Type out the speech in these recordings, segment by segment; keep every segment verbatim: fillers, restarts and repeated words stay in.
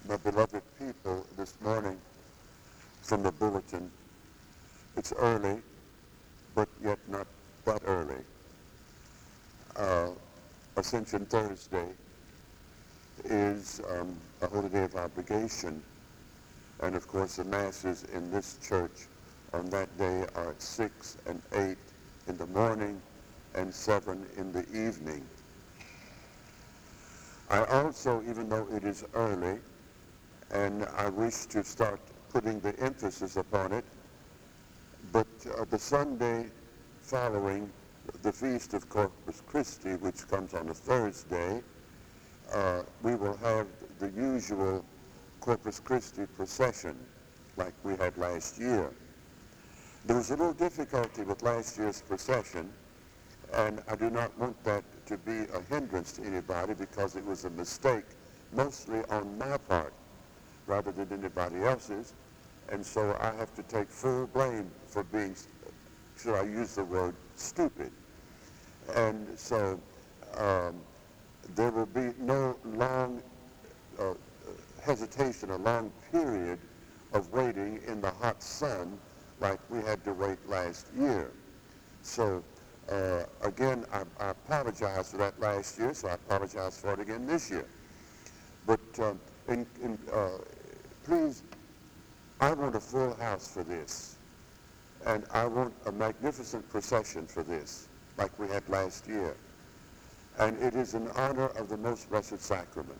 My beloved people, this morning from the bulletin, it's early, but yet not that early. Uh, Ascension Thursday is um, a holy day of obligation, and of course the masses in this church on that day are at six and eight in the morning and seven in the evening. I also, even though it is early, and I wish to start putting the emphasis upon it, but uh, the Sunday following the Feast of Corpus Christi, which comes on a Thursday, uh, we will have the usual Corpus Christi procession like we had last year. There was a little difficulty with last year's procession, and I do not want that to be a hindrance to anybody because it was a mistake mostly on my part rather than anybody else's, and so I have to take full blame for being, should I use the word, stupid. And so um, there will be no long uh, hesitation, a long period of waiting in the hot sun like we had to wait last year. So uh, again, I, I apologize for that last year, so I apologize for it again this year. But um, in, in, uh, please, I want a full house for this, and I want a magnificent procession for this, like we had last year. And it is in honor of the Most Blessed Sacrament.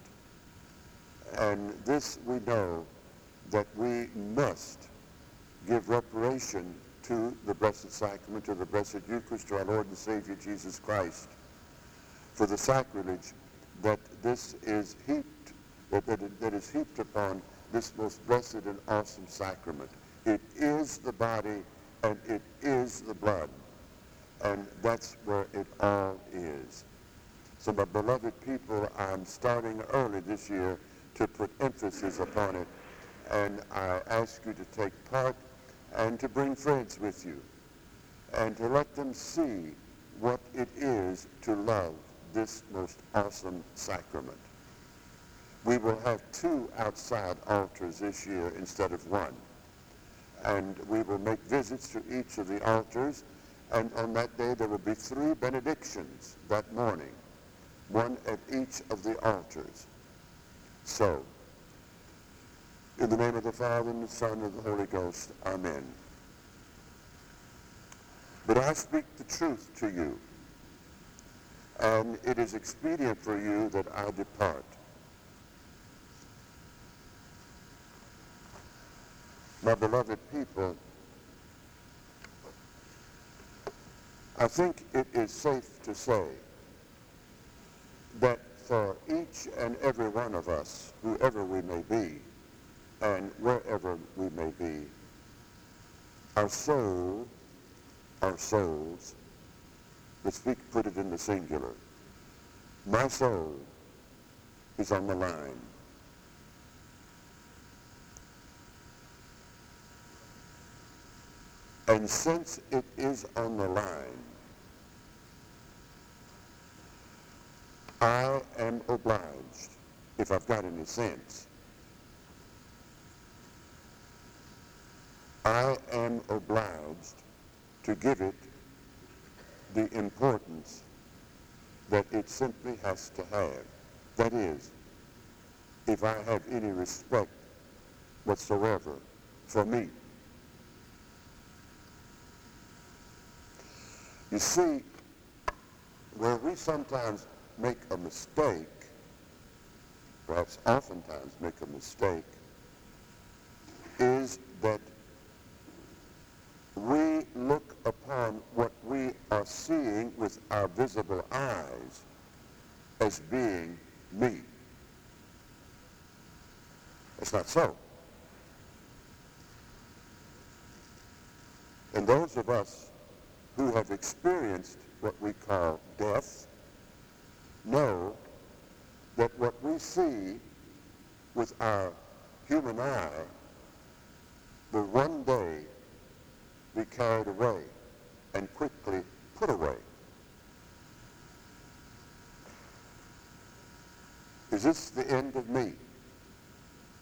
And this we know that we must give reparation to the Blessed Sacrament, to the Blessed Eucharist, to our Lord and Savior Jesus Christ, for the sacrilege that this is heaped, that, that, that is heaped upon this most blessed and awesome sacrament. It is the body and it is the blood, and that's where it all is. So my beloved people, I'm starting early this year to put emphasis upon it, and I ask you to take part and to bring friends with you and to let them see what it is to love this most awesome sacrament. We will have two outside altars this year instead of one, and we will make visits to each of the altars, and on that day there will be three benedictions that morning, one at each of the altars. So, in the name of the Father, and the Son, and the Holy Ghost, amen. But I speak the truth to you, and it is expedient for you that I depart. My beloved people, I think it is safe to say that for each and every one of us, whoever we may be, and wherever we may be, our soul, our souls, let's speak, put it in the singular, my soul is on the line. And since it is on the line, I am obliged, if I've got any sense, I am obliged to give it the importance that it simply has to have. That is, if I have any respect whatsoever for me. You see, where we sometimes make a mistake, perhaps oftentimes make a mistake, is that we look upon what we are seeing with our visible eyes as being me. It's not so. And those of us who have experienced what we call death know that what we see with our human eye will one day be carried away and quickly put away. Is this the end of me?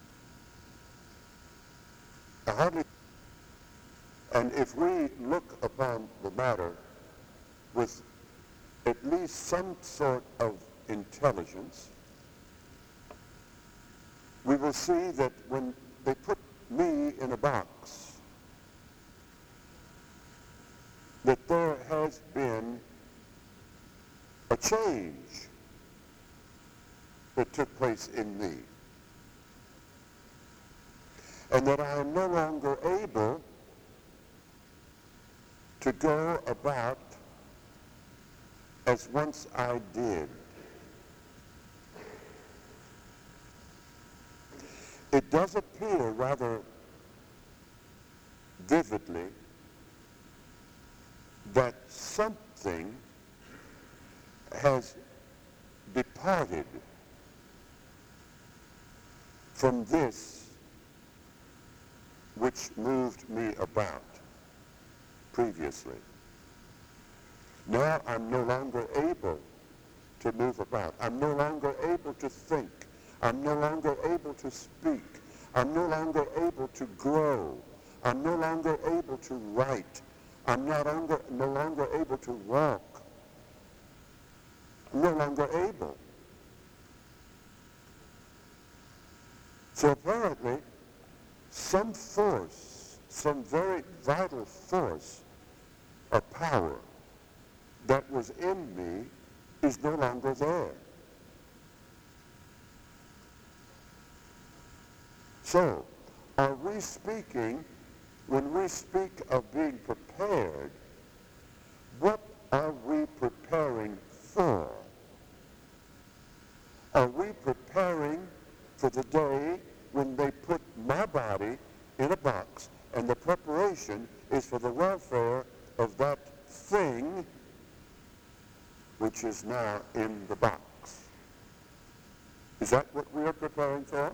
hardly. And if we look upon the matter with at least some sort of intelligence, we will see that when they put me in a box, that there has been a change that took place in me, and that I am no longer able to go about as once I did. It does appear rather vividly that something has departed from this which moved me about previously. Now I'm no longer able to move about. I'm no longer able to think. I'm no longer able to speak. I'm no longer able to grow. I'm no longer able to write. I'm not longer, no longer able to walk. I'm no longer able. So apparently, some force, some very vital force or power that was in me is no longer there. So, are we speaking, when we speak of being prepared, what are we preparing for? Are we preparing for the day when they put my body in a box, and the preparation is for the welfare of that thing which is now in the box? Is that what we are preparing for?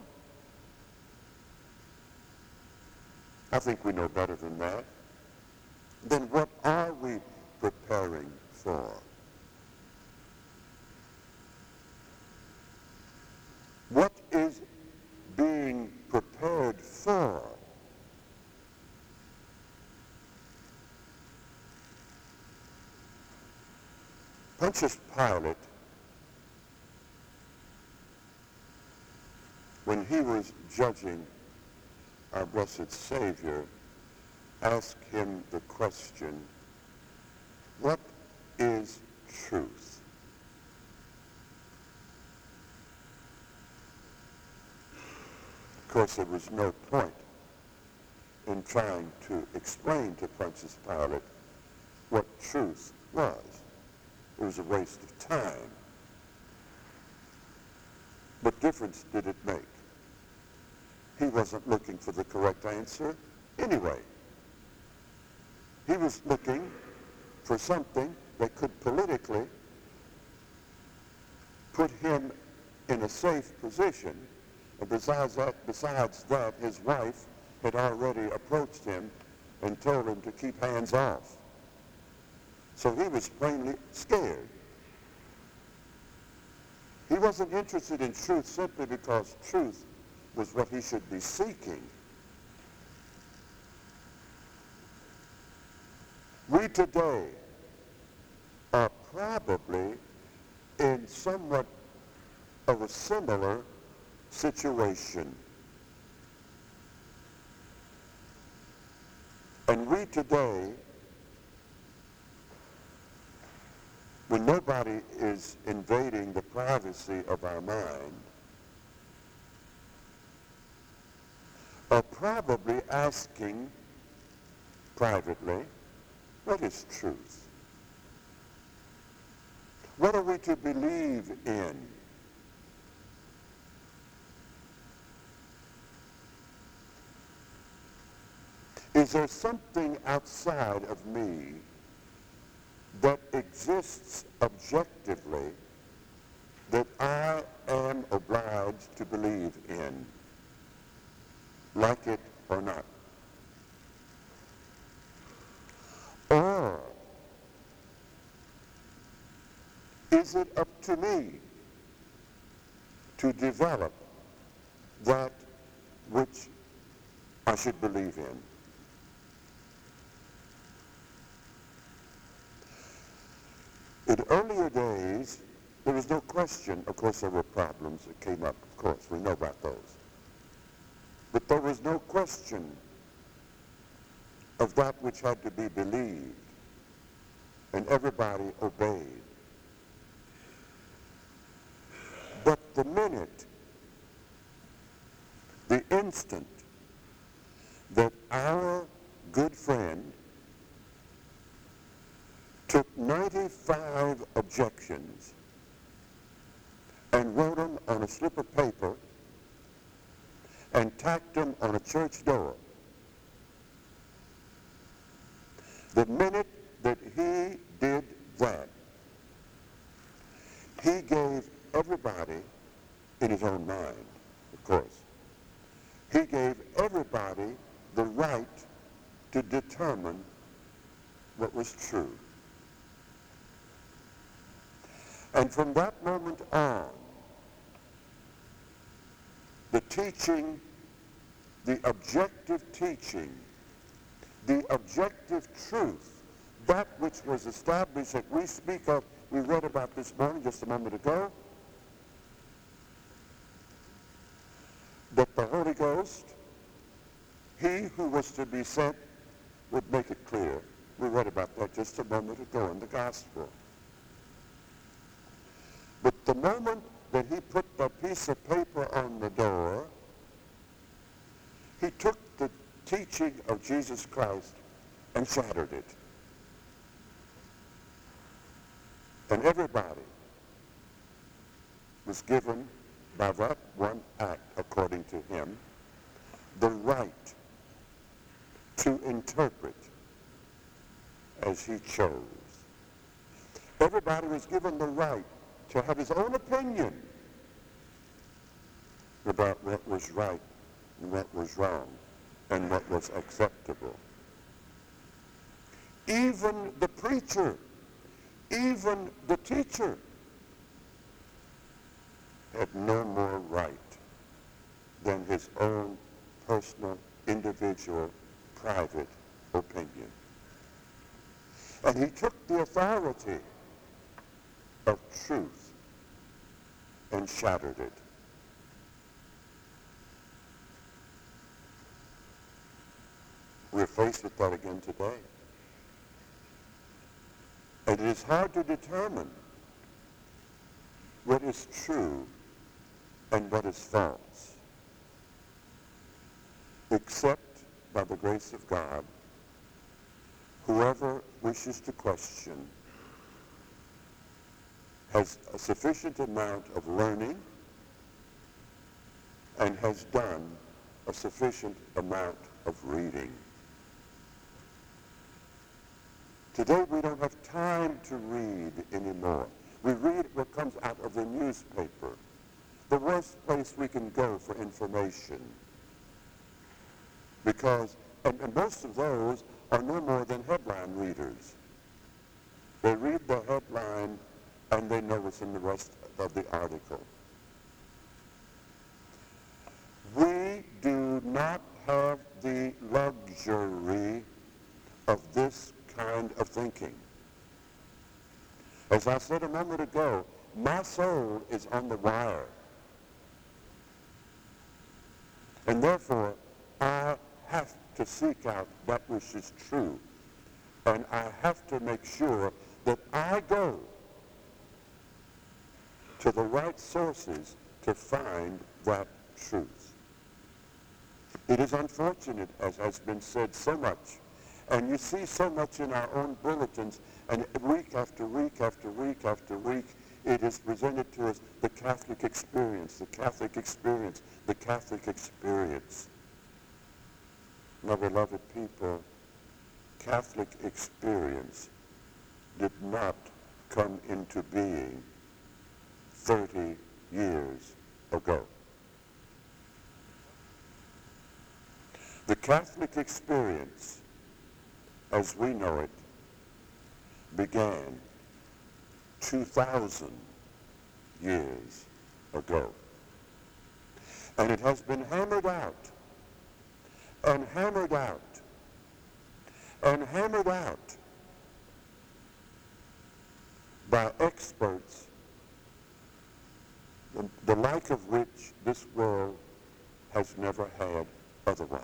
I think we know better than that. Then what are we preparing for? What is being prepared for? Pontius Pilate, when he was judging our blessed Savior, asked him the question, what is truth? Of course, there was no point in trying to explain to Pontius Pilate what truth was. It was a waste of time. What difference did it make? He wasn't looking for the correct answer anyway. He was looking for something that could politically put him in a safe position. And besides that, besides that, his wife had already approached him and told him to keep hands off. So he was plainly scared. He wasn't interested in truth simply because truth was what he should be seeking. We today are probably in somewhat of a similar situation. And we today, when nobody is invading the privacy of our mind, are probably asking privately, what is truth? What are we to believe in? Is there something outside of me that exists objectively that I am obliged to believe in, like it or not? Or is it up to me to develop that which I should believe in. In earlier days, there was no question. Of course, there were problems that came up. Of course, we know about those. But there was no question of that which had to be believed, and everybody obeyed. But the minute, the instant that our good friend took ninety-five objections and wrote them on a slip of paper and tacked them on a church door, the minute that he did that, he gave everybody, in his own mind, of course, he gave everybody the right to determine what was true. And from that moment on, the teaching, the objective teaching, the objective truth, that which was established that we speak of, we read about this morning just a moment ago, that the Holy Ghost, he who was to be sent, would make it clear. We read about that just a moment ago in the gospel. But the moment that he put that piece of paper on the door, he took the teaching of Jesus Christ and shattered it. And everybody was given, by that one act, according to him, the right to interpret as he chose. Everybody was given the right to have his own opinion about what was right and what was wrong and what was acceptable. Even the preacher, even the teacher had no more right than his own personal, individual, private opinion. And he took the authority of truth and shattered it. We're faced with that again today. And it is hard to determine what is true and what is false, except by the grace of God. Whoever wishes to question has a sufficient amount of learning and has done a sufficient amount of reading. Today we don't have time to read anymore. We read what comes out of the newspaper, the worst place we can go for information. Because, and, and most of those are no more than headline readers. They read the headline and they know what's in the rest of the article. We do not have the luxury of this kind of thinking. As I said a moment ago, my soul is on the wire. And therefore, I have to seek out that which is true. And I have to make sure that I go to the right sources to find that truth. It is unfortunate, as has been said so much, and you see so much in our own bulletins, and week after week after week after week, it is presented to us, the Catholic experience, the Catholic experience, the Catholic experience. My beloved people, Catholic experience did not come into being thirty years ago. The Catholic experience, as we know it, began two thousand years ago. And it has been hammered out and hammered out, and hammered out by experts, the, the like of which this world has never had otherwise.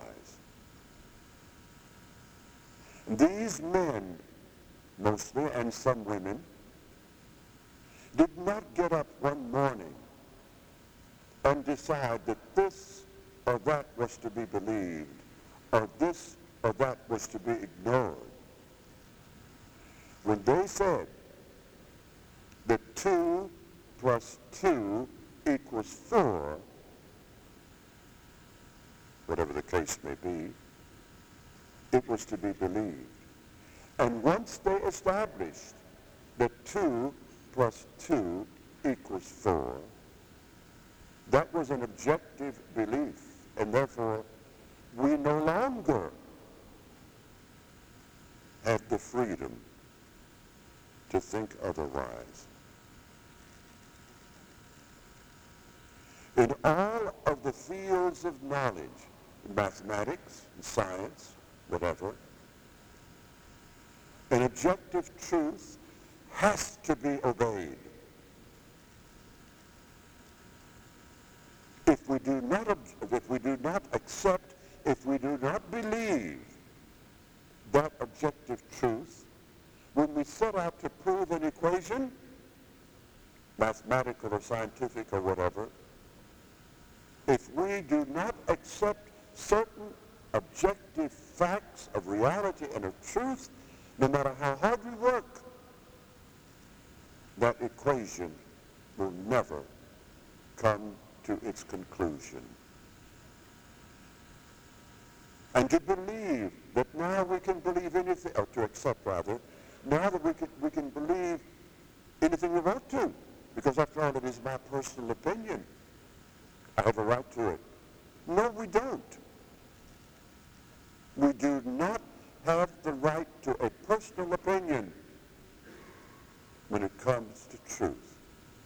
These men, mostly, and some women, did not get up one morning and decide that this or that was to be believed, or this or that was to be ignored. When they said that two plus two equals four, whatever the case may be, it was to be believed. And once they established that two plus two equals four, that was an objective belief, and therefore we no longer have the freedom to think otherwise. In all of the fields of knowledge, mathematics, science, whatever, an objective truth has to be obeyed. If we do not, if we do not accept, if we do not believe that objective truth, when we set out to prove an equation, mathematical or scientific or whatever, if we do not accept certain objective facts of reality and of truth, no matter how hard we work, that equation will never come to its conclusion. And to believe that now we can believe anything, or to accept rather, now that we can, we can believe anything we want to, because after all it is my personal opinion. I have a right to it. No, we don't. We do not have the right to a personal opinion when it comes to truth.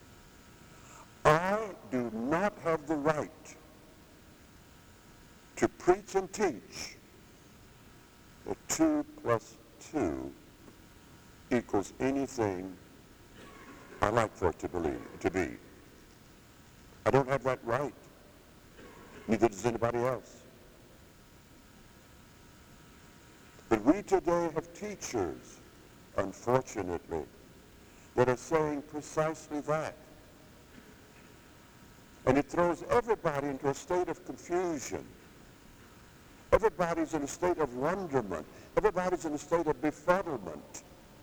I do not have the right to preach and teach that two plus two equals anything I like for it to believe to be. I don't have that right. Neither does anybody else. But we today have teachers, unfortunately, that are saying precisely that. And it throws everybody into a state of confusion. Everybody's in a state of wonderment. Everybody's in a state of befuddlement.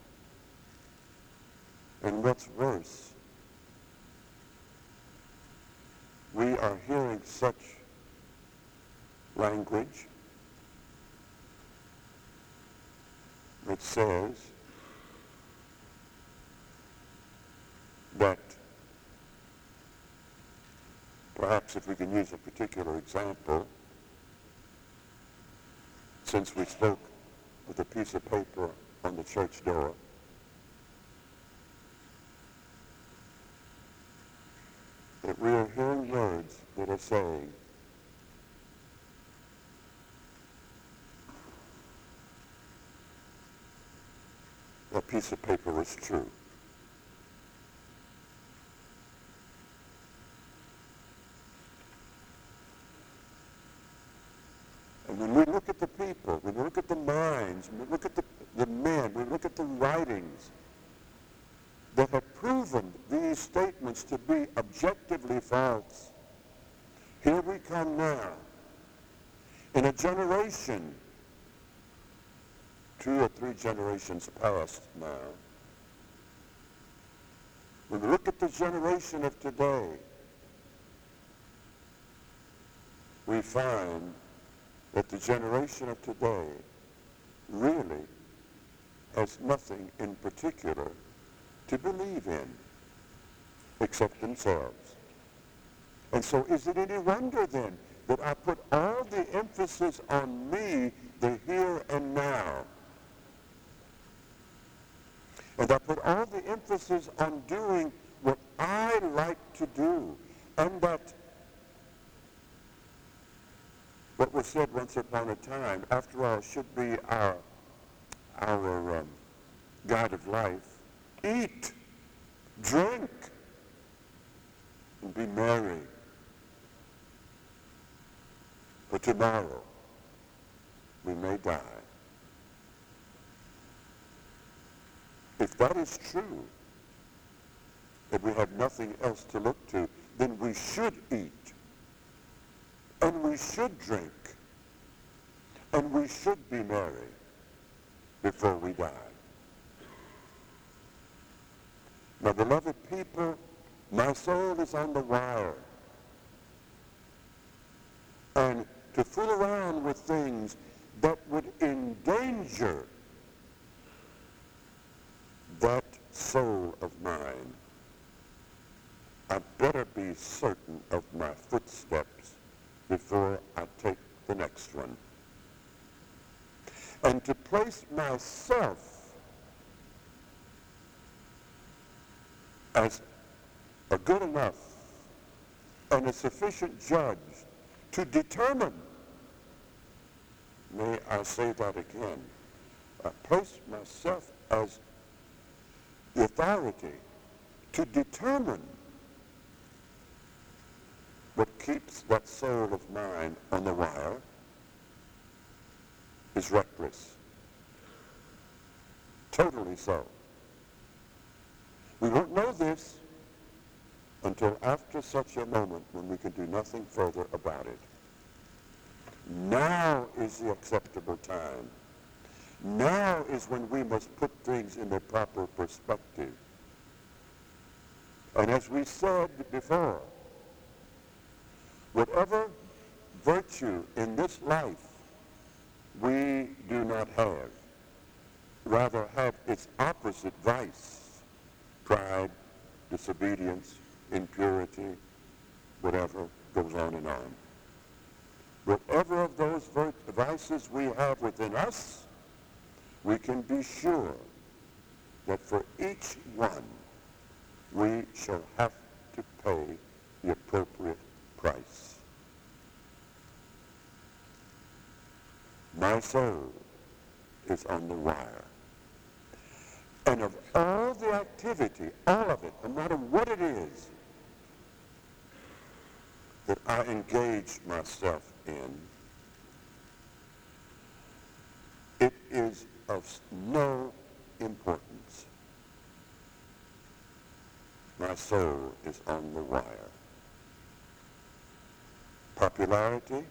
And what's worse, we are hearing such language that says that perhaps if we can use a particular example, since we spoke with a piece of paper on the church door, that we are hearing words that are saying, that piece of paper is true. And when we look at the people, when we look at the minds, when we look at the, the men, when we look at the writings that have proven these statements to be objectively false, here we come now, in a generation, two or three generations past now, when we look at the generation of today, we find that the generation of today really has nothing in particular to believe in except themselves. And so is it any wonder then that I put all the emphasis on me, the here and now, and I put all the emphasis on doing what I like to do, and that what was said once upon a time, after all, should be our, our um, guide of life. Eat, drink, and be merry. For tomorrow we may die. If that is true, that we have nothing else to look to, then we should eat, and we should drink, and we should be merry before we die. My beloved people, my soul is on the wire. And to fool around with things that would endanger that soul of mine, I better be certain of my footsteps before I take the next one. And to place myself as a good enough and a sufficient judge to determine, may I say that again, I place myself as the authority to determine what keeps that soul of mine on the wire is reckless. Totally so. We won't know this until after such a moment when we can do nothing further about it. Now is the acceptable time. Now is when we must put things in their proper perspective. And as we said before, whatever virtue in this life we do not have, rather have its opposite vice, pride, disobedience, impurity, whatever goes on and on. Whatever of those vices we have within us, we can be sure that for each one we shall have to pay the appropriate price. My soul is on the wire. And of all the activity, all of it, no matter what it is, that I engage myself in, it is of no importance. My soul is on the wire. Popularity,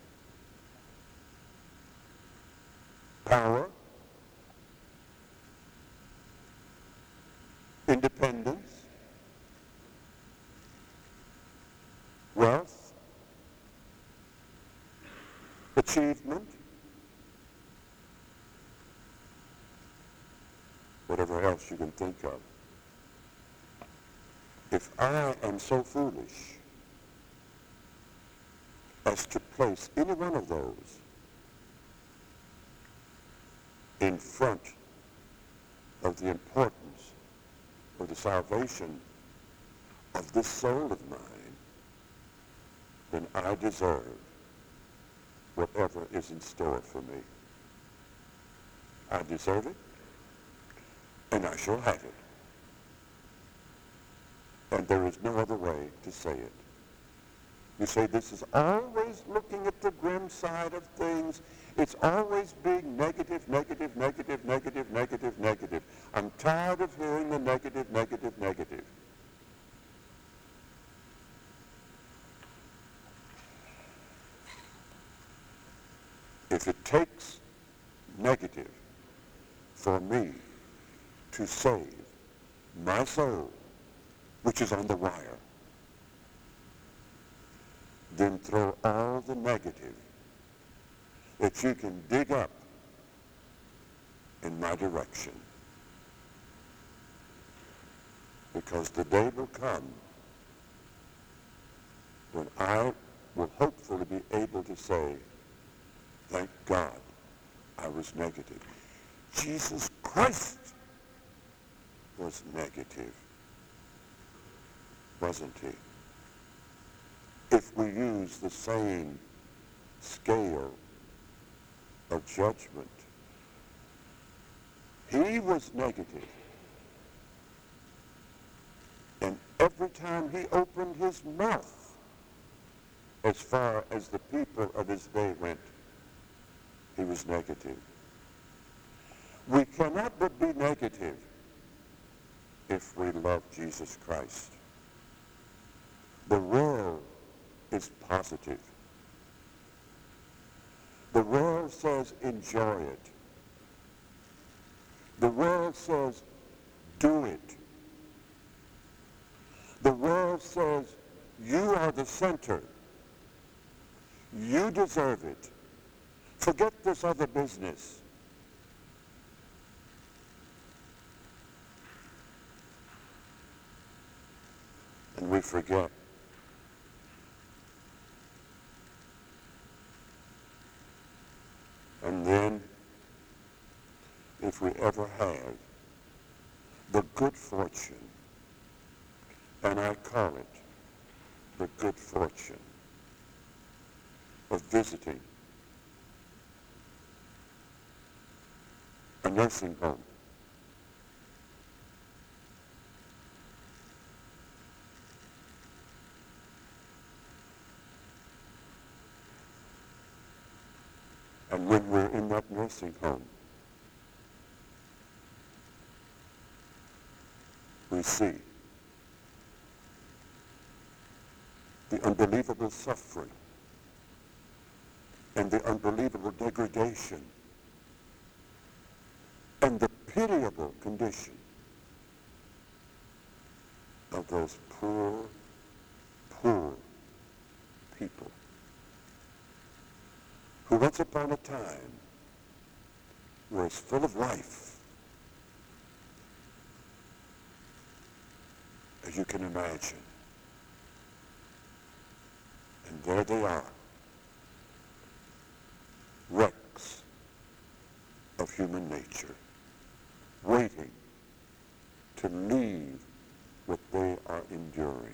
power, independence, wealth, achievement, whatever else you can think of. If I am so foolish as to place any one of those in front of the importance of the salvation of this soul of mine, then I deserve whatever is in store for me. I deserve it, and I shall have it. And there is no other way to say it. You say this is always looking at the grim side of things. It's always being negative, negative, negative, negative, negative, negative. I'm tired of hearing the negative, negative, negative. If it takes negative for me to save my soul, which is on the wire, then throw all the negative that you can dig up in my direction. Because the day will come when I will hopefully be able to say, thank God I was negative. Jesus Christ was negative, wasn't he? If we use the same scale of judgment. He was negative. And every time he opened his mouth, as far as the people of his day went, he was negative. We cannot but be negative if we love Jesus Christ. The world is positive. The world says enjoy it. The world says do it. The world says you are the center. You deserve it. Forget this other business. And we forget and then, if we ever have the good fortune, and I call it the good fortune of visiting a nursing home, and when we're in that nursing home, we see the unbelievable suffering and the unbelievable degradation and the pitiable condition of those poor, poor people who once upon a time were as full of life as you can imagine. And there they are, wrecks of human nature, waiting to leave what they are enduring.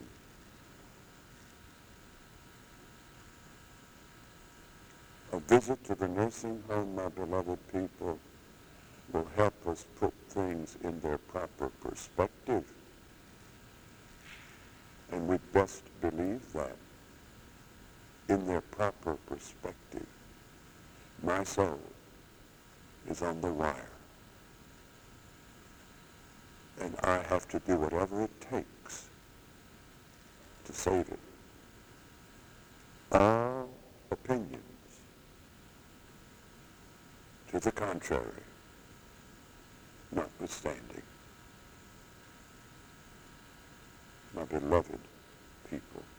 A visit to the nursing home, my beloved people, will help us put things in their proper perspective. And we best believe that. In their proper perspective, my soul is on the wire. And I have to do whatever it takes to save it. All opinions to the contrary notwithstanding. My beloved people,